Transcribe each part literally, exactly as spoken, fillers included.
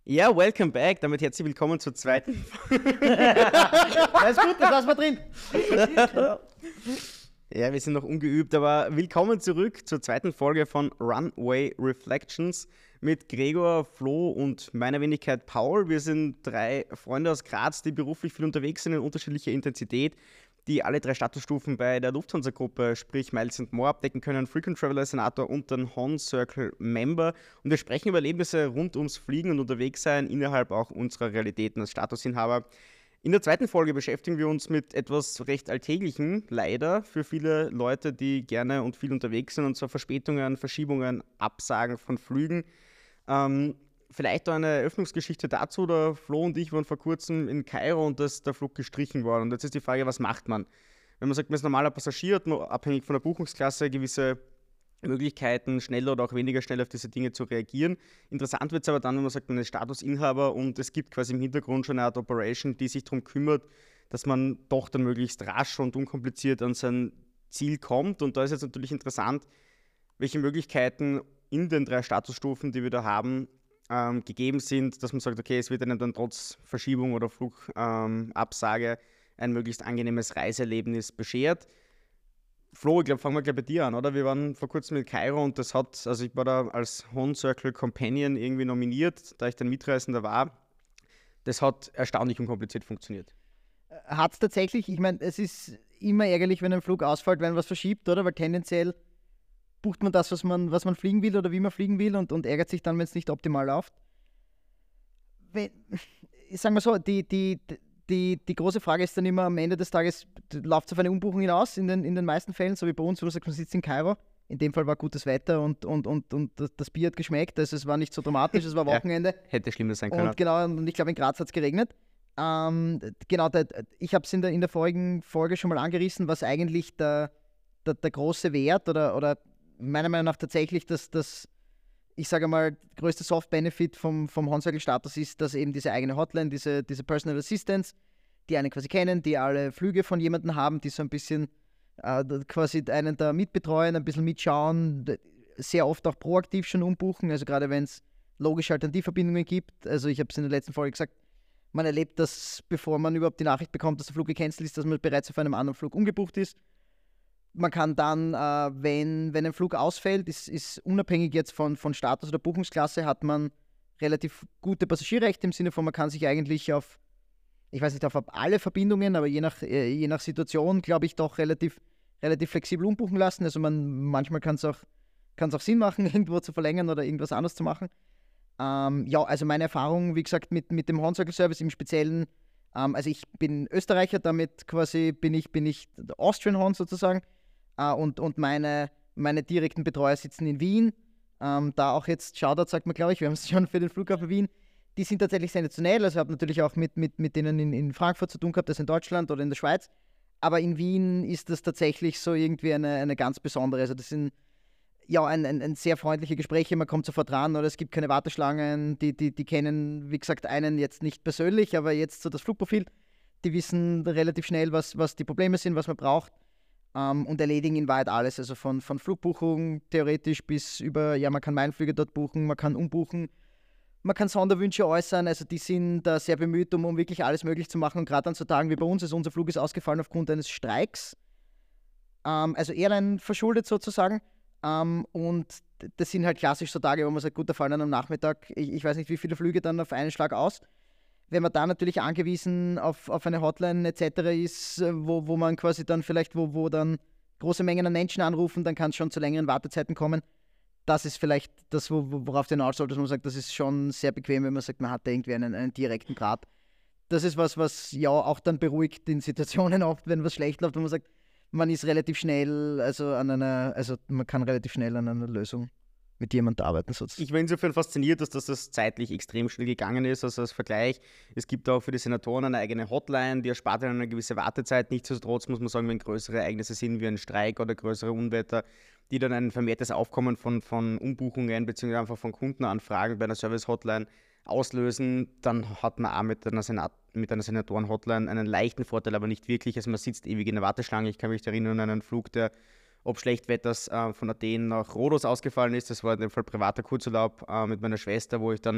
Ja, welcome back. Damit herzlich willkommen zur zweiten. Alles gut, das lassen wir drin. Ja, wir sind noch ungeübt, aber willkommen zurück zur zweiten Folge von Runway Reflections mit Gregor, Flo und meiner Wenigkeit Paul. Wir sind drei Freunde aus Graz, die beruflich viel unterwegs sind in unterschiedlicher Intensität, die alle drei Statusstufen bei der Lufthansa-Gruppe, sprich Miles and More, abdecken können, Frequent Traveler Senator und dann Hon Circle Member. Und wir sprechen über Erlebnisse rund ums Fliegen und Unterwegssein innerhalb auch unserer Realitäten als Statusinhaber. In der zweiten Folge beschäftigen wir uns mit etwas recht Alltäglichen, leider, für viele Leute, die gerne und viel unterwegs sind, und zwar Verspätungen, Verschiebungen, Absagen von Flügen. Ähm, vielleicht noch eine Eröffnungsgeschichte dazu. Der Flo und ich waren vor kurzem in Kairo und da ist der Flug gestrichen worden. Und jetzt ist die Frage, was macht man? Wenn man sagt, man ist normaler Passagier, hat man abhängig von der Buchungsklasse gewisse Möglichkeiten, schneller oder auch weniger schnell auf diese Dinge zu reagieren. Interessant wird es aber dann, wenn man sagt, man ist Statusinhaber und es gibt quasi im Hintergrund schon eine Art Operation, die sich darum kümmert, dass man doch dann möglichst rasch und unkompliziert an sein Ziel kommt. Und da ist jetzt natürlich interessant, welche Möglichkeiten in den drei Statusstufen, die wir da haben, ähm, gegeben sind, dass man sagt, okay, es wird einem dann trotz Verschiebung oder Flugabsage ähm, ein möglichst angenehmes Reiseerlebnis beschert. Flo, ich glaube, fangen wir gleich bei dir an, oder? Wir waren vor kurzem in Kairo und das hat, also ich war da als Hon Circle Companion irgendwie nominiert, da ich dann Mitreisender war. Das hat erstaunlich unkompliziert funktioniert. Hat es tatsächlich, ich meine, es ist immer ärgerlich, wenn ein Flug ausfällt, wenn was verschiebt, oder? Weil tendenziell bucht man das, was man, was man fliegen will oder wie man fliegen will und, und ärgert sich dann, wenn es nicht optimal läuft. Wenn, ich sage mal so, die, die, die, die große Frage ist dann immer am Ende des Tages, läuft es auf eine Umbuchung hinaus, in den, in den meisten Fällen, so wie bei uns, wo du sagst, man sitzt in Kairo. In dem Fall war gutes Wetter und, und, und, und das Bier hat geschmeckt, also es war nicht so dramatisch, es war Wochenende. Ja, hätte schlimmer sein können. Und genau, und ich glaube, in Graz hat es geregnet. Ähm, genau, der, ich habe es in der, in der vorigen Folge schon mal angerissen, was eigentlich der, der, der große Wert oder, oder meiner Meinung nach tatsächlich das, das ich sage mal, größte Soft-Benefit vom, vom Hon Circle Status ist, dass eben diese eigene Hotline, diese, diese Personal Assistance, die einen quasi kennen, die alle Flüge von jemandem haben, die so ein bisschen äh, quasi einen da mitbetreuen, ein bisschen mitschauen, sehr oft auch proaktiv schon umbuchen, also gerade wenn es logische Alternativverbindungen gibt. Also ich habe es in der letzten Folge gesagt, man erlebt das, bevor man überhaupt die Nachricht bekommt, dass der Flug gecancelt ist, dass man bereits auf einem anderen Flug umgebucht ist. Man kann dann, äh, wenn, wenn ein Flug ausfällt, ist, ist unabhängig jetzt von, von Status oder Buchungsklasse, hat man relativ gute Passagierrechte im Sinne von, man kann sich eigentlich auf, ich weiß nicht, auf alle Verbindungen, aber je nach, äh, je nach Situation, glaube ich, doch relativ, relativ flexibel umbuchen lassen. Also man, manchmal kann es auch, kann's auch Sinn machen, irgendwo zu verlängern oder irgendwas anderes zu machen. Ähm, ja, also meine Erfahrung, wie gesagt, mit, mit dem Hon Circle Service im Speziellen, ähm, also ich bin Österreicher, damit quasi bin ich, bin ich der Austrian Hon sozusagen. Uh, und, und meine, meine direkten Betreuer sitzen in Wien. Um, da auch jetzt Shoutout, sagt man, glaube ich, wir haben es schon für den Flughafen Wien. Die sind tatsächlich sensationell. Also ich habe natürlich auch mit, mit, mit denen in, in Frankfurt zu tun gehabt, das in Deutschland oder in der Schweiz. Aber in Wien ist das tatsächlich so irgendwie eine, eine ganz besondere. Also das sind ja ein, ein, ein sehr freundliche Gespräche, man kommt sofort ran oder es gibt keine Warteschlangen. Die, die, die kennen, wie gesagt, einen jetzt nicht persönlich, aber jetzt so das Flugprofil. Die wissen relativ schnell, was, was die Probleme sind, was man braucht. Um, und erledigen in Wahrheit alles, also von, von Flugbuchung theoretisch bis über, ja, man kann Meilenflüge dort buchen, man kann umbuchen, man kann Sonderwünsche äußern, also die sind da sehr bemüht, um, um wirklich alles möglich zu machen, und gerade an so Tagen wie bei uns, also unser Flug ist ausgefallen aufgrund eines Streiks, um, also Airline verschuldet sozusagen, um, und das sind halt klassisch so Tage, wo man sagt, gut, da fallen dann am Nachmittag, ich, ich weiß nicht, wie viele Flüge dann auf einen Schlag aus. Wenn man da natürlich angewiesen auf, auf eine Hotline et cetera ist, wo, wo man quasi dann vielleicht, wo, wo dann große Mengen an Menschen anrufen, dann kann es schon zu längeren Wartezeiten kommen. Das ist vielleicht das, worauf der hinaus sollte, dass man sagt, das ist schon sehr bequem, wenn man sagt, man hat da irgendwie einen, einen direkten Draht. Das ist was, was ja auch dann beruhigt in Situationen oft, wenn was schlecht läuft, wo man sagt, man ist relativ schnell, also an einer, also man kann relativ schnell an einer Lösung mit jemandem arbeiten. Sozusagen. Ich war insofern fasziniert, dass das zeitlich extrem schnell gegangen ist. Also als Vergleich, es gibt auch für die Senatoren eine eigene Hotline, die erspart ihnen eine gewisse Wartezeit. Nichtsdestotrotz muss man sagen, wenn größere Ereignisse sind wie ein Streik oder größere Unwetter, die dann ein vermehrtes Aufkommen von, von Umbuchungen bzw. einfach von Kundenanfragen bei einer Service-Hotline auslösen, dann hat man auch mit einer, Senat- mit einer Senatoren-Hotline einen leichten Vorteil, aber nicht wirklich. Also man sitzt ewig in der Warteschlange. Ich kann mich erinnern an einen Flug, der ob Schlechtwetters äh, von Athen nach Rhodos ausgefallen ist. Das war in dem Fall privater Kurzurlaub äh, mit meiner Schwester, wo ich dann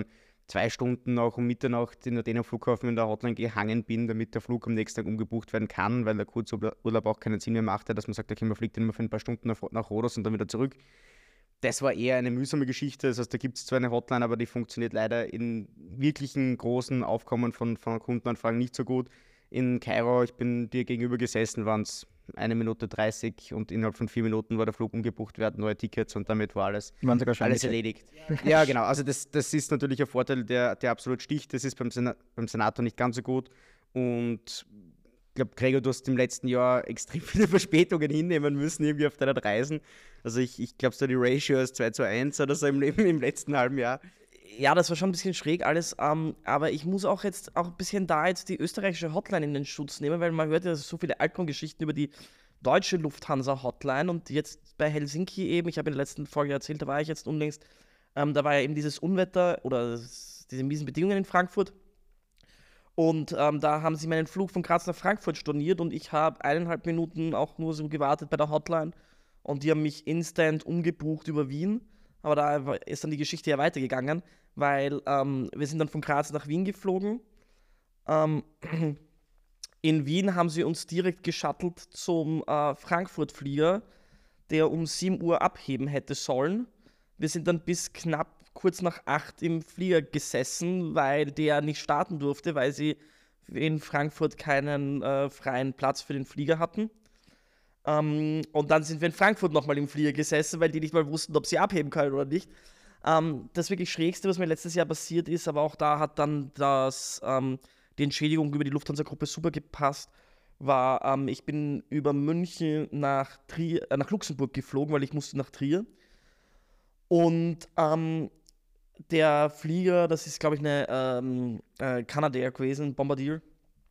zwei Stunden auch um Mitternacht in den Flughafen in der Hotline gehangen bin, damit der Flug am nächsten Tag umgebucht werden kann, weil der Kurzurlaub auch keinen Sinn mehr machte, dass man sagt, okay, man fliegt dann immer für ein paar Stunden nach, nach Rhodos und dann wieder zurück. Das war eher eine mühsame Geschichte. Das heißt, da gibt es zwar eine Hotline, aber die funktioniert leider in wirklichen großen Aufkommen von, von Kundenanfragen nicht so gut. In Kairo, ich bin dir gegenüber gesessen, waren es eine Minute dreißig und innerhalb von vier Minuten war der Flug umgebucht werden, neue Tickets und damit war alles, alles erledigt. Ja, genau. Also das, das ist natürlich ein Vorteil, der, der absolut sticht. Das ist beim, Sen- beim Senator nicht ganz so gut. Und ich glaube, Gregor, du hast im letzten Jahr extrem viele Verspätungen hinnehmen müssen, irgendwie auf deinen Reisen. Also ich, ich glaube, so die Ratio ist zwei zu eins oder so im, im letzten halben Jahr. Ja, das war schon ein bisschen schräg alles, ähm, aber ich muss auch jetzt auch ein bisschen da jetzt die österreichische Hotline in den Schutz nehmen, weil man hört ja so viele Alcon-Geschichten über die deutsche Lufthansa-Hotline und jetzt bei Helsinki eben, ich habe in der letzten Folge erzählt, da war ich jetzt unlängst, ähm, da war ja eben dieses Unwetter oder das, diese miesen Bedingungen in Frankfurt und ähm, da haben sie meinen Flug von Graz nach Frankfurt storniert und ich habe eineinhalb Minuten auch nur so gewartet bei der Hotline und die haben mich instant umgebucht über Wien. Aber da ist dann die Geschichte ja weitergegangen, weil ähm, wir sind dann von Graz nach Wien geflogen. Ähm, in Wien haben sie uns direkt geschuttelt zum äh, Frankfurt-Flieger, der um sieben Uhr abheben hätte sollen. Wir sind dann bis knapp kurz nach acht im Flieger gesessen, weil der nicht starten durfte, weil sie in Frankfurt keinen äh, freien Platz für den Flieger hatten. Um, und dann sind wir in Frankfurt nochmal im Flieger gesessen, weil die nicht mal wussten, ob sie abheben können oder nicht. Um, das wirklich Schrägste, was mir letztes Jahr passiert ist, aber auch da hat dann das, um, die Entschädigung über die Lufthansa-Gruppe super gepasst, war, um, ich bin über München nach, Trier, äh, nach Luxemburg geflogen, weil ich musste nach Trier. Und um, der Flieger, das ist glaube ich eine um, äh, Canadair gewesen, Bombardier,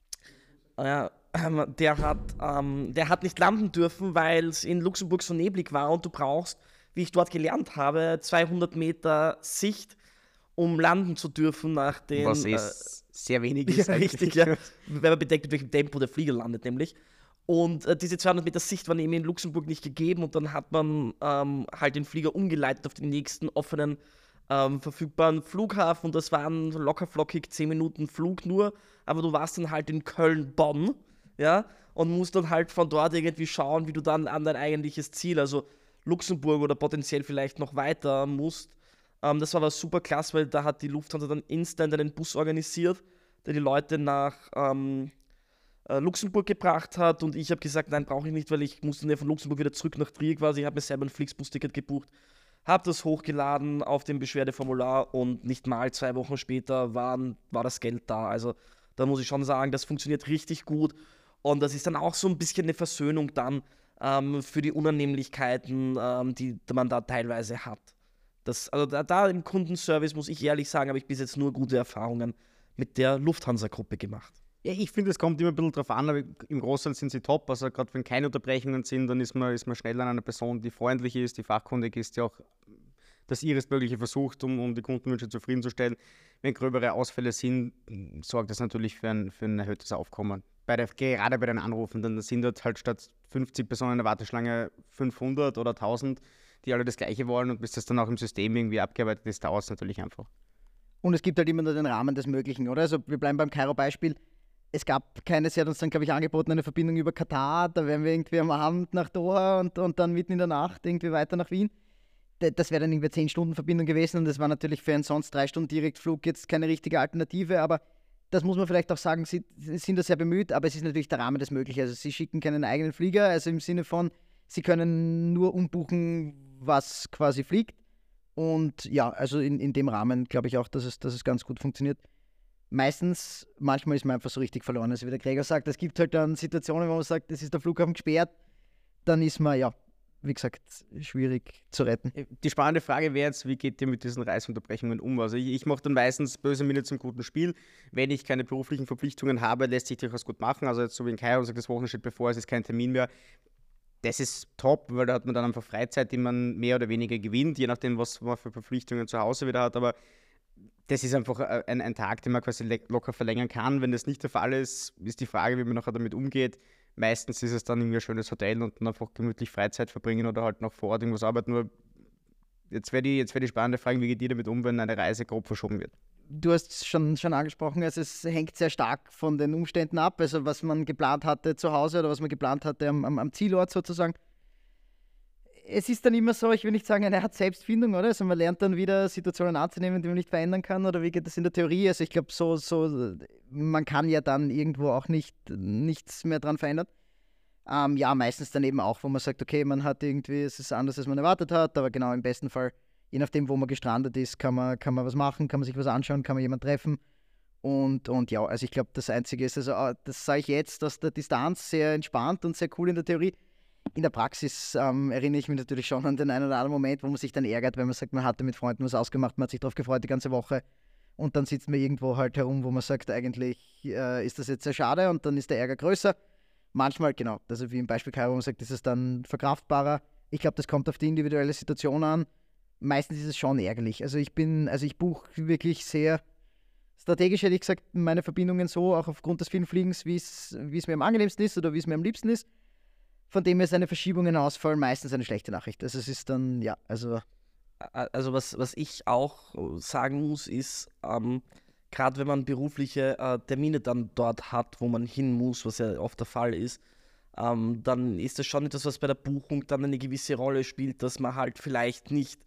äh, Der hat, ähm, der hat nicht landen dürfen, weil es in Luxemburg so neblig war und du brauchst, wie ich dort gelernt habe, zweihundert Meter Sicht, um landen zu dürfen nach den... Was ist äh, sehr wenig ja, ist. richtig, ja. Wenn man bedenkt, mit welchem Tempo der Flieger landet, nämlich. Und äh, diese zweihundert Meter Sicht waren eben in Luxemburg nicht gegeben und dann hat man ähm, halt den Flieger umgeleitet auf den nächsten offenen ähm, verfügbaren Flughafen und das waren locker flockig zehn Minuten Flug nur, aber du warst dann halt in Köln-Bonn, ja, und musst dann halt von dort irgendwie schauen, wie du dann an dein eigentliches Ziel, also Luxemburg oder potenziell vielleicht noch weiter musst. Ähm, das war aber super klasse, weil da hat die Lufthansa dann instant einen Bus organisiert, der die Leute nach ähm, äh, Luxemburg gebracht hat und ich habe gesagt, nein, brauche ich nicht, weil ich musste dann von Luxemburg wieder zurück nach Trier quasi. Ich habe mir selber ein Flixbus-Ticket gebucht, habe das hochgeladen auf dem Beschwerdeformular und nicht mal zwei Wochen später waren, war das Geld da. Also da muss ich schon sagen, das funktioniert richtig gut und das ist dann auch so ein bisschen eine Versöhnung dann ähm, für die Unannehmlichkeiten, ähm, die man da teilweise hat. Das, also da, da im Kundenservice, muss ich ehrlich sagen, habe ich bis jetzt nur gute Erfahrungen mit der Lufthansa-Gruppe gemacht. Ja, ich finde, es kommt immer ein bisschen drauf an, aber im Großteil sind sie top. Also gerade wenn keine Unterbrechungen sind, dann ist man, ist man schnell an einer Person, die freundlich ist, die fachkundig ist, die auch das Ihresmögliche versucht, um, um die Kundenwünsche zufriedenzustellen. Wenn gröbere Ausfälle sind, sorgt das natürlich für ein, für ein erhöhtes Aufkommen. Bei der, gerade bei den Anrufen, dann sind dort halt statt fünfzig Personen in der Warteschlange fünfhundert oder tausend, die alle das Gleiche wollen und bis das dann auch im System irgendwie abgearbeitet ist, dauert es natürlich einfach. Und es gibt halt immer nur den Rahmen des Möglichen, oder? Also wir bleiben beim Kairo-Beispiel. Es gab keine, sie hat uns dann, glaube ich, angeboten, eine Verbindung über Katar, da wären wir irgendwie am Abend nach Doha und, und dann mitten in der Nacht irgendwie weiter nach Wien. Das wäre dann irgendwie zehn Stunden Verbindung gewesen und das war natürlich für einen sonst drei Stunden Direktflug jetzt keine richtige Alternative, aber das muss man vielleicht auch sagen, sie, sie sind da sehr bemüht, aber es ist natürlich der Rahmen des Möglichen. Also sie schicken keinen eigenen Flieger, also im Sinne von, sie können nur umbuchen, was quasi fliegt. Und ja, also in, in dem Rahmen glaube ich auch, dass es, dass es ganz gut funktioniert. Meistens, manchmal ist man einfach so richtig verloren. Also wie der Gregor sagt, es gibt halt dann Situationen, wo man sagt, es ist der Flughafen gesperrt, dann ist man, ja, wie gesagt, schwierig zu retten. Die spannende Frage wäre jetzt, wie geht ihr mit diesen Reiseunterbrechungen um? Also ich, ich mache dann meistens böse Miene zum guten Spiel. Wenn ich keine beruflichen Verpflichtungen habe, lässt sich durchaus gut machen. Also jetzt so wie in Kairo und sagt, das Wochenende steht bevor, es ist kein Termin mehr. Das ist top, weil da hat man dann einfach Freizeit, die man mehr oder weniger gewinnt, je nachdem, was man für Verpflichtungen zu Hause wieder hat. Aber das ist einfach ein, ein Tag, den man quasi locker verlängern kann. Wenn das nicht der Fall ist, ist die Frage, wie man nachher damit umgeht. Meistens ist es dann irgendwie ein schönes Hotel und dann einfach gemütlich Freizeit verbringen oder halt noch vor Ort irgendwas arbeiten. Nur jetzt wäre die, jetzt wär die spannende Frage, wie geht ihr damit um, wenn eine Reise grob verschoben wird? du hast es schon, schon angesprochen, also es hängt sehr stark von den Umständen ab, also was man geplant hatte zu Hause oder was man geplant hatte am, am, am Zielort sozusagen. Es ist dann immer so, ich will nicht sagen, eine Art Selbstfindung, oder? Also man lernt dann wieder Situationen anzunehmen, die man nicht verändern kann, oder wie geht das in der Theorie? Also ich glaube, so, so, man kann ja dann irgendwo auch nicht nichts mehr dran verändern. Ähm, ja, meistens dann eben auch, wo man sagt, okay, man hat irgendwie, es ist anders, als man erwartet hat, aber genau, im besten Fall, je nachdem, wo man gestrandet ist, kann man, kann man was machen, kann man sich was anschauen, kann man jemanden treffen. Und, und ja, also ich glaube, das Einzige ist, also das sage ich jetzt aus der Distanz, sehr entspannt und sehr cool in der Theorie. In der Praxis ähm, erinnere ich mich natürlich schon an den einen oder anderen Moment, wo man sich dann ärgert, wenn man sagt, man hatte mit Freunden was ausgemacht, man hat sich darauf gefreut die ganze Woche und dann sitzt man irgendwo halt herum, wo man sagt, eigentlich äh, ist das jetzt sehr schade und dann ist der Ärger größer. Manchmal, genau, also wie im Beispiel Kairo, wo man sagt, ist es dann verkraftbarer. Ich glaube, das kommt auf die individuelle Situation an. Meistens ist es schon ärgerlich. Also ich bin, also ich buche wirklich sehr strategisch, hätte ich gesagt, meine Verbindungen so, auch aufgrund des vielen Fliegens, wie es mir am angenehmsten ist oder wie es mir am liebsten ist. Von dem her seine Verschiebungen ausfallen, meistens eine schlechte Nachricht. Also es ist dann, ja, also... Also was, was ich auch sagen muss, ist, ähm, gerade wenn man berufliche äh, Termine dann dort hat, wo man hin muss, was ja oft der Fall ist, ähm, dann ist das schon etwas, was bei der Buchung dann eine gewisse Rolle spielt, dass man halt vielleicht nicht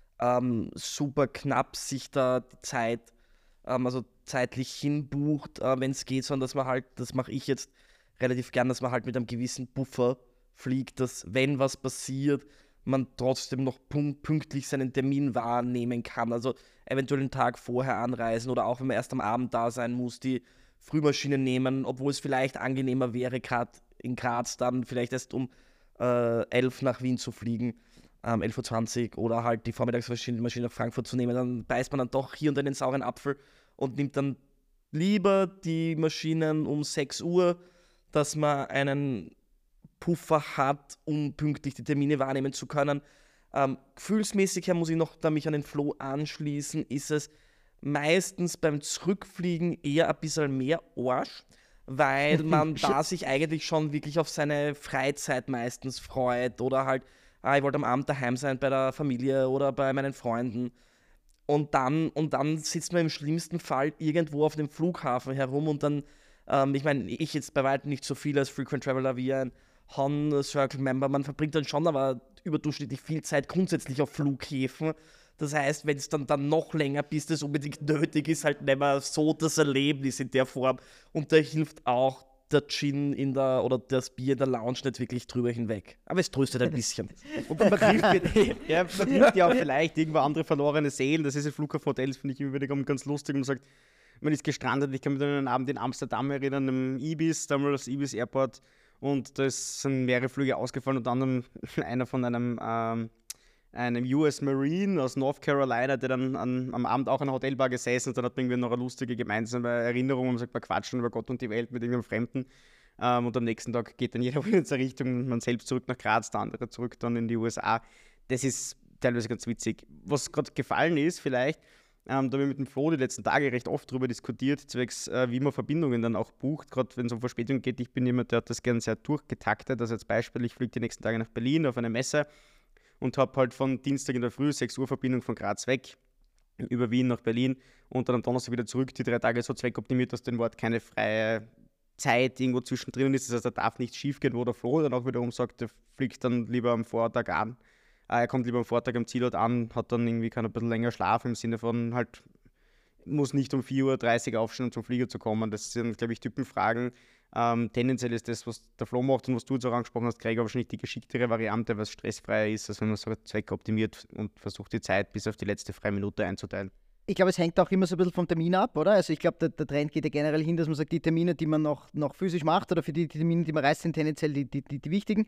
ähm, super knapp sich da die Zeit, ähm, also zeitlich hinbucht, äh, wenn es geht, sondern dass man halt, das mache ich jetzt relativ gern, dass man halt mit einem gewissen Puffer fliegt, dass wenn was passiert, man trotzdem noch punk- pünktlich seinen Termin wahrnehmen kann. Also eventuell einen Tag vorher anreisen oder auch wenn man erst am Abend da sein muss, die Frühmaschine nehmen, obwohl es vielleicht angenehmer wäre, gerade in Graz dann vielleicht erst um äh, elf nach Wien zu fliegen, ähm, elf Uhr zwanzig oder halt die Vormittagsmaschine Maschine nach Frankfurt zu nehmen, dann beißt man dann doch hier und da den sauren Apfel und nimmt dann lieber die Maschinen um sechs Uhr, dass man einen Puffer hat, um pünktlich die Termine wahrnehmen zu können. Ähm, gefühlsmäßig her muss ich noch da mich an den Flo anschließen, ist es meistens beim Zurückfliegen eher ein bisschen mehr Arsch, weil man da sich eigentlich schon wirklich auf seine Freizeit meistens freut oder halt, ah, ich wollte am Abend daheim sein bei der Familie oder bei meinen Freunden. Und dann, und dann sitzt man im schlimmsten Fall irgendwo auf dem Flughafen herum und dann, ähm, ich meine, ich jetzt bei weitem nicht so viel als Frequent Traveler wie ein Han-Circle-Member, man verbringt dann schon aber überdurchschnittlich viel Zeit grundsätzlich auf Flughäfen. Das heißt, wenn es dann, dann noch länger, bis das unbedingt nötig ist, halt nicht mehr so das Erlebnis in der Form. Und da hilft auch der Gin in der, oder das Bier in der Lounge nicht wirklich drüber hinweg. Aber es tröstet ein bisschen. Und man trifft, ja, man trifft ja auch vielleicht irgendwo andere verlorene Seelen. Das ist ein Flughafenhotels, finde ich immer wieder ganz lustig. Man sagt, man ist gestrandet. Ich kann mich an einen Abend in Amsterdam erinnern, im Ibis, damals das Ibis Airport. Und da sind mehrere Flüge ausgefallen, unter anderem einer von einem, ähm, einem U S Marine aus North Carolina, der dann an, am Abend auch in einer Hotelbar gesessen und dann hat man irgendwie noch eine lustige gemeinsame Erinnerung und man sagt, wir quatschen über Gott und die Welt mit irgendeinem Fremden. Ähm, und am nächsten Tag geht dann jeder in seine Richtung, man selbst zurück nach Graz, der andere zurück dann in die U S A. Das ist teilweise ganz witzig. Was gerade gefallen ist, vielleicht, Ähm, da haben wir mit dem Flo die letzten Tage recht oft darüber diskutiert, zwecks äh, wie man Verbindungen dann auch bucht, gerade wenn es um Verspätungen geht. Ich bin jemand, der hat das gerne sehr durchgetaktet. Also als Beispiel, ich fliege die nächsten Tage nach Berlin auf eine Messe und habe halt von Dienstag in der Früh sechs Uhr Verbindung von Graz weg über Wien nach Berlin und dann am Donnerstag wieder zurück. Die drei Tage so zweckoptimiert, dass dem Wort keine freie Zeit irgendwo zwischendrin ist. Das heißt, da darf nichts schief gehen, wo der Flo dann auch wiederum sagt, der fliegt dann lieber am Vortag an. Er kommt lieber am Vortag am Zielort an, hat dann irgendwie kann ein bisschen länger Schlaf im Sinne von halt, muss nicht um vier Uhr dreißig aufstehen, um zum Flieger zu kommen. Das sind, glaube ich, Typenfragen. Ähm, tendenziell ist das, was der Flo macht und was du jetzt auch angesprochen hast, Gregor, wahrscheinlich die geschicktere Variante, was stressfreier ist, als wenn man so zweckoptimiert und versucht, die Zeit bis auf die letzte freie Minute einzuteilen. Ich glaube, es hängt auch immer so ein bisschen vom Termin ab, oder? Also ich glaube, der, der Trend geht ja generell hin, dass man sagt, die Termine, die man noch, noch physisch macht oder für die, die Termine, die man reist, sind tendenziell die, die, die, die wichtigen.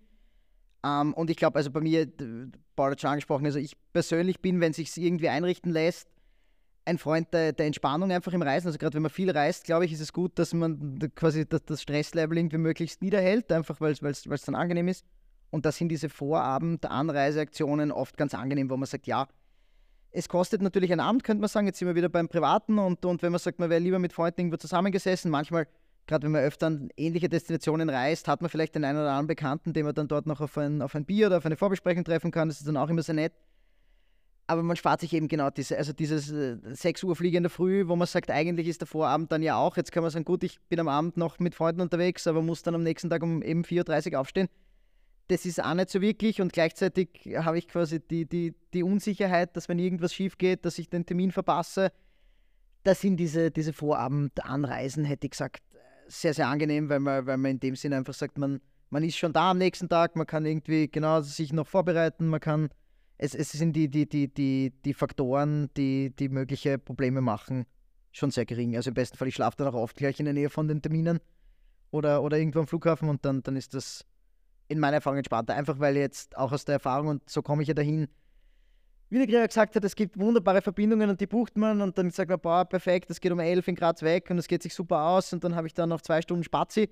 Um, und ich glaube, also bei mir, Paul hat schon angesprochen, also ich persönlich bin, wenn es sich irgendwie einrichten lässt, ein Freund der, der Entspannung einfach im Reisen. Also gerade wenn man viel reist, glaube ich, ist es gut, dass man quasi das, das Stresslevel irgendwie möglichst niederhält, einfach weil es dann angenehm ist. Und da sind diese Vorabend-Anreiseaktionen oft ganz angenehm, wo man sagt, ja, es kostet natürlich einen Abend, könnte man sagen, jetzt sind wir wieder beim Privaten und, und wenn man sagt, man wäre lieber mit Freunden irgendwo zusammengesessen, manchmal gerade wenn man öfter an ähnliche Destinationen reist, hat man vielleicht den einen oder anderen Bekannten, den man dann dort noch auf ein, auf ein Bier oder auf eine Vorbesprechung treffen kann. Das ist dann auch immer sehr nett. aber man spart sich eben genau diese, also dieses äh, sechs Uhr Fliege in der Früh, wo man sagt, eigentlich ist der Vorabend dann ja auch, jetzt kann man sagen, gut, ich bin am Abend noch mit Freunden unterwegs, aber muss dann am nächsten Tag um eben vier Uhr dreißig aufstehen. Das ist auch nicht so wirklich und gleichzeitig habe ich quasi die, die, die Unsicherheit, dass wenn irgendwas schief geht, dass ich den Termin verpasse. Das sind diese, diese Vorabendanreisen, hätte ich gesagt, sehr, sehr angenehm, weil man, weil man in dem Sinne einfach sagt, man, man ist schon da am nächsten Tag, man kann irgendwie genau sich noch vorbereiten, man kann, es, es sind die, die, die, die, die Faktoren, die, die mögliche Probleme machen, schon sehr gering. Also im besten Fall, ich schlafe dann auch oft gleich in der Nähe von den Terminen oder, oder irgendwo am Flughafen und dann, dann ist das in meiner Erfahrung entspannter. Einfach weil jetzt auch aus der Erfahrung, und so komme ich ja dahin, wie der Gregor gesagt hat, es gibt wunderbare Verbindungen und die bucht man und dann sagt man, boah, perfekt, das geht um elf in Graz weg und es geht sich super aus und dann habe ich dann noch zwei Stunden Spazi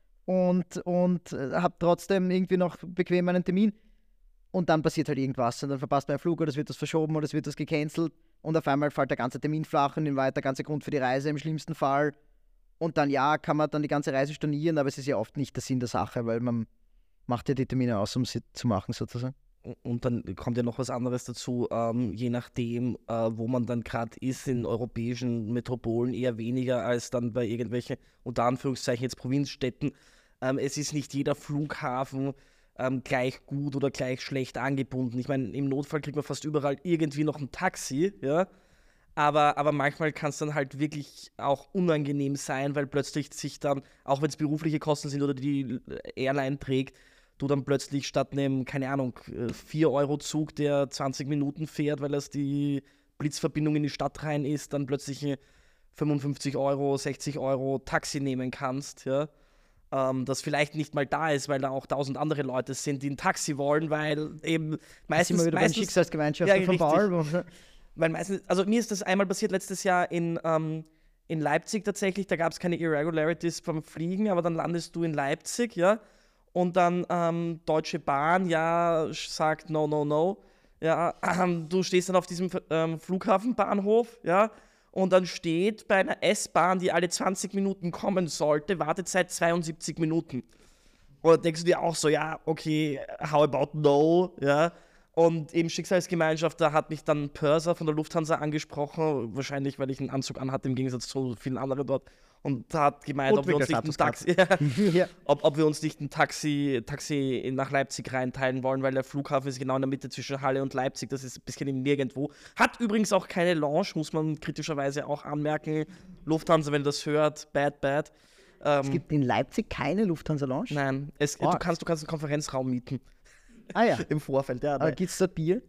und, und habe trotzdem irgendwie noch bequem einen Termin und dann passiert halt irgendwas und dann verpasst man einen Flug oder es wird das verschoben oder es wird das gecancelt und auf einmal fällt der ganze Termin flach und in weiter der ganze Grund für die Reise im schlimmsten Fall und dann ja, kann man dann die ganze Reise stornieren, aber es ist ja oft nicht der Sinn der Sache, weil man macht ja die Termine aus, um sie zu machen sozusagen. Und dann kommt ja noch was anderes dazu, ähm, je nachdem, äh, wo man dann gerade ist, in europäischen Metropolen eher weniger als dann bei irgendwelchen, unter Anführungszeichen jetzt Provinzstädten. Ähm, es ist nicht jeder Flughafen ähm, gleich gut oder gleich schlecht angebunden. Ich meine, im Notfall kriegt man fast überall irgendwie noch ein Taxi, ja. Aber, aber manchmal kann es dann halt wirklich auch unangenehm sein, weil plötzlich sich dann, auch wenn es berufliche Kosten sind oder die Airline trägt, du dann plötzlich statt einem, keine Ahnung, vier Euro Zug, der zwanzig Minuten fährt, weil das die Blitzverbindung in die Stadt rein ist, dann plötzlich fünfundfünfzig Euro, sechzig Euro Taxi nehmen kannst, ja. Ähm, das vielleicht nicht mal da ist, weil da auch tausend andere Leute sind, die ein Taxi wollen, weil eben meistens... Sind wir wieder meistens bei Schicksalsgemeinschaften ja, von Paul. Weil meistens, also mir ist das einmal passiert letztes Jahr in, ähm, in Leipzig tatsächlich, da gab es keine Irregularities beim Fliegen, aber dann landest du in Leipzig, ja, und dann ähm, Deutsche Bahn, ja, sagt no, no, no, ja, ähm, du stehst dann auf diesem ähm, Flughafenbahnhof, ja, und dann steht bei einer S-Bahn, die alle zwanzig Minuten kommen sollte, Wartezeit zweiundsiebzig Minuten. Und dann denkst du dir auch so, ja, okay, how about no, ja. Und eben Schicksalsgemeinschaft, da hat mich dann Purser von der Lufthansa angesprochen, wahrscheinlich, weil ich einen Anzug anhatte, im Gegensatz zu vielen anderen dort. Und da hat gemeint, ob wir, uns nicht ein Taxi, ja, ob, ob wir uns nicht ein Taxi, Taxi nach Leipzig reinteilen wollen, weil der Flughafen ist genau in der Mitte zwischen Halle und Leipzig, das ist ein bisschen im Nirgendwo. Hat übrigens auch keine Lounge, muss man kritischerweise auch anmerken. Lufthansa, wenn du das hört, bad, bad. Ähm, es gibt in Leipzig keine Lufthansa-Lounge? Nein, es, oh. du, kannst, du kannst einen Konferenzraum mieten. Ah ja. Im Vorfeld, ja. Aber gibt es dort Bier?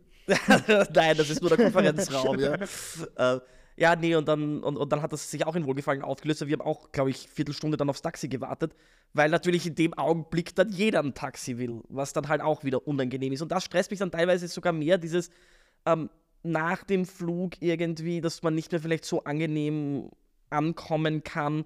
Nein, das ist nur der Konferenzraum, ja. äh, ja, nee, und dann, und, und dann hat das sich auch in Wohlgefallen aufgelöst. Wir haben auch, glaube ich, Viertelstunde dann aufs Taxi gewartet, weil natürlich in dem Augenblick dann jeder ein Taxi will, was dann halt auch wieder unangenehm ist. Und das stresst mich dann teilweise sogar mehr, dieses ähm, nach dem Flug irgendwie, dass man nicht mehr vielleicht so angenehm ankommen kann.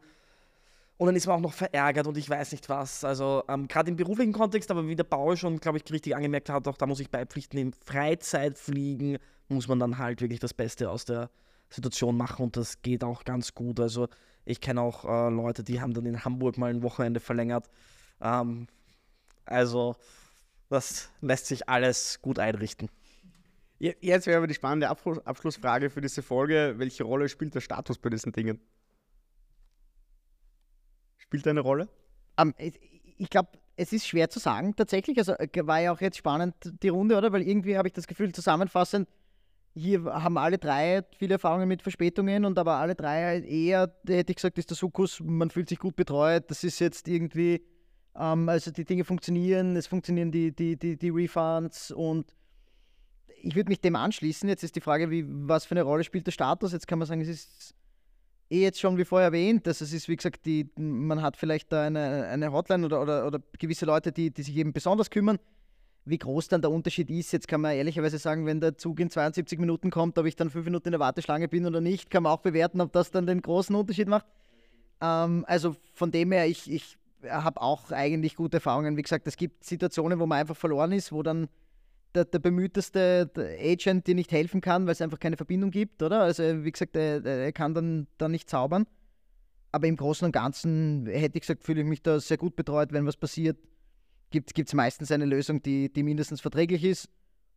Und dann ist man auch noch verärgert und ich weiß nicht was. Also ähm, gerade im beruflichen Kontext, aber wie der Bauer schon, glaube ich, richtig angemerkt hat, auch da muss ich beipflichten, im Freizeitfliegen muss man dann halt wirklich das Beste aus der Situation machen und das geht auch ganz gut. Also ich kenne auch äh, Leute, die haben dann in Hamburg mal ein Wochenende verlängert. Ähm, also das lässt sich alles gut einrichten. Jetzt wäre aber die spannende Abschlussfrage für diese Folge. Welche Rolle spielt der Status bei diesen Dingen? Spielt eine Rolle? Um, ich ich glaube, es ist schwer zu sagen tatsächlich. Also war ja auch jetzt spannend die Runde, oder? Weil irgendwie habe ich das Gefühl, zusammenfassend, hier haben alle drei viele Erfahrungen mit Verspätungen und aber alle drei eher, hätte ich gesagt, ist der Sukkus, man fühlt sich gut betreut, das ist jetzt irgendwie, ähm, also die Dinge funktionieren, es funktionieren die, die, die, die Refunds und ich würde mich dem anschließen. Jetzt ist die Frage, wie, was für eine Rolle spielt der Status? Jetzt kann man sagen, es ist eh jetzt schon wie vorher erwähnt, dass es ist, wie gesagt, die, man hat vielleicht da eine, eine Hotline oder, oder, oder gewisse Leute, die, die sich eben besonders kümmern. Wie groß dann der Unterschied ist, jetzt kann man ehrlicherweise sagen, wenn der Zug in zweiundsiebzig Minuten kommt, ob ich dann fünf Minuten in der Warteschlange bin oder nicht, kann man auch bewerten, ob das dann den großen Unterschied macht. Ähm, also von dem her, ich, ich habe auch eigentlich gute Erfahrungen. Wie gesagt, es gibt Situationen, wo man einfach verloren ist, wo dann der, der bemühteste der Agent dir nicht helfen kann, weil es einfach keine Verbindung gibt, oder? Also wie gesagt, er, er kann dann, dann nicht zaubern. Aber im Großen und Ganzen, hätte ich gesagt, fühle ich mich da sehr gut betreut, wenn was passiert. Gibt es meistens eine Lösung, die, die mindestens verträglich ist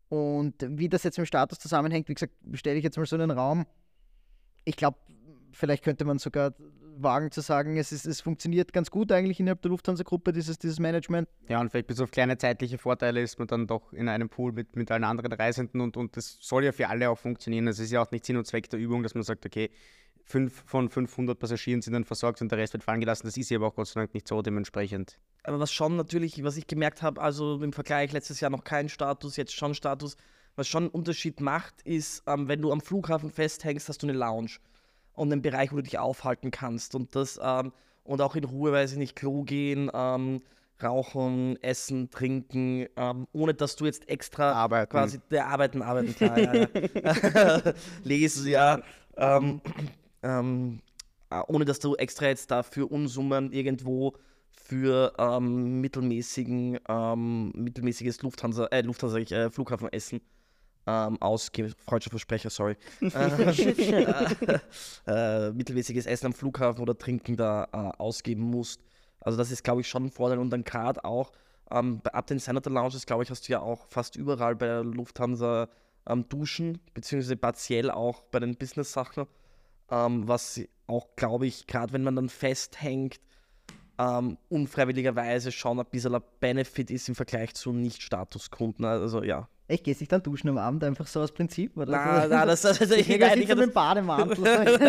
Und wie das jetzt mit dem Status zusammenhängt, wie gesagt, stelle ich jetzt mal so in den Raum. Ich glaube, vielleicht könnte man sogar wagen zu sagen, es, ist, es funktioniert ganz gut eigentlich innerhalb der Lufthansa-Gruppe, dieses, dieses Management. Ja, und vielleicht bis auf kleine zeitliche Vorteile ist man dann doch in einem Pool mit, mit allen anderen Reisenden und, und das soll ja für alle auch funktionieren. Es ist ja auch nicht Sinn und Zweck der Übung, dass man sagt, okay, fünf von fünfhundert Passagieren sind dann versorgt und der Rest wird fallen gelassen. Das ist ja aber auch Gott sei Dank nicht so dementsprechend. Aber was schon natürlich, was ich gemerkt habe, also im Vergleich letztes Jahr noch kein Status, jetzt schon Status, was schon einen Unterschied macht, ist, ähm, wenn du am Flughafen festhängst, hast du eine Lounge und einen Bereich, wo du dich aufhalten kannst und das ähm, und auch in Ruhe, weiß ich nicht, Klo gehen, ähm, rauchen, essen, trinken, ähm, ohne dass du jetzt extra Arbeiten. quasi, der arbeiten, arbeiten, klar, ja, ja. Lesen, ja, ähm, ähm, äh, ohne dass du extra jetzt dafür Unsummen irgendwo für ähm, mittelmäßigen, ähm, mittelmäßiges Lufthansa, äh, Lufthansa, sag ich, äh, Flughafenessen ähm, ausgeben. Freudscher Versprecher, sorry. äh, äh, mittelmäßiges Essen am Flughafen oder Trinken da äh, ausgeben musst. Also das ist, glaube ich, schon ein Vorteil. Und dann gerade auch ähm, bei, ab den Senator Lounges, glaube ich, hast du ja auch fast überall bei der Lufthansa ähm, Duschen, beziehungsweise partiell auch bei den Business-Sachen. Ähm, was auch, glaube ich, gerade wenn man dann festhängt, ähm, unfreiwilligerweise schon ein bisschen ein Benefit ist im Vergleich zu Nicht-Statuskunden. Also ja. Echt, gehst dich dann duschen am Abend einfach so aus Prinzip? Oder Na, so? na, das, also ich, ich nein, nicht ich so hab mit dem Bademantel.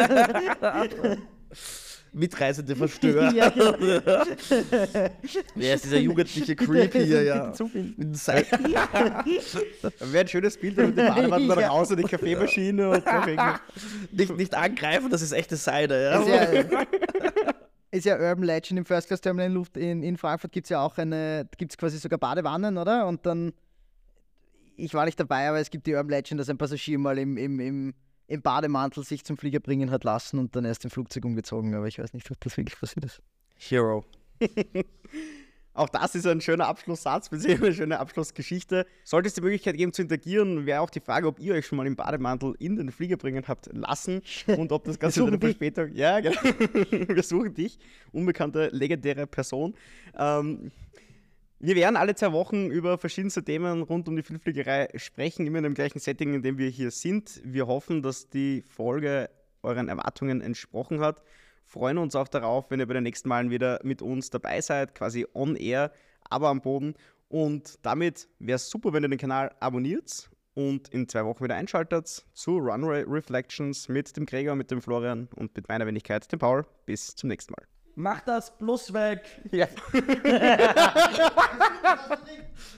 Mitreisende Verstörer. Ja, genau. Wer ist dieser jugendliche Creep hier, ja. Mit dem Seil. Wäre ein schönes Bild, mit dem Bademantel dann Ja. raus und die Kaffeemaschine und noch irgendwie. nicht, nicht angreifen, das ist echte Seide. Ja. Ist ja, ist ja Urban Legend im First Class Terminal in, Luft, in, in Frankfurt gibt es ja auch eine, gibt es quasi sogar Badewannen, oder? Und dann, ich war nicht dabei, aber es gibt die Urban Legend, dass ein Passagier mal im, im, im, im Bademantel sich zum Flieger bringen hat lassen und dann erst im Flugzeug umgezogen, aber ich weiß nicht, ob das wirklich passiert ist. Hero. Auch das ist ein schöner Abschlusssatz, beziehungsweise eine schöne Abschlussgeschichte. Sollte es die Möglichkeit geben zu interagieren, wäre auch die Frage, ob ihr euch schon mal im Bademantel in den Flieger bringen habt lassen und ob das Ganze Wir mit der suchen dich. Verspätung... Ja, genau. Wir suchen dich, unbekannte, legendäre Person. Ähm, wir werden alle zwei Wochen über verschiedenste Themen rund um die Vielfliegerei sprechen, immer in dem gleichen Setting, in dem wir hier sind. Wir hoffen, dass die Folge euren Erwartungen entsprochen hat. Freuen uns auch darauf, wenn ihr bei den nächsten Malen wieder mit uns dabei seid, quasi on air, aber am Boden. Und damit wäre es super, wenn ihr den Kanal abonniert und in zwei Wochen wieder einschaltet zu Runway Reflections mit dem Gregor, mit dem Florian und mit meiner Wenigkeit, dem Paul. Bis zum nächsten Mal. Mach das bloß weg. Ja.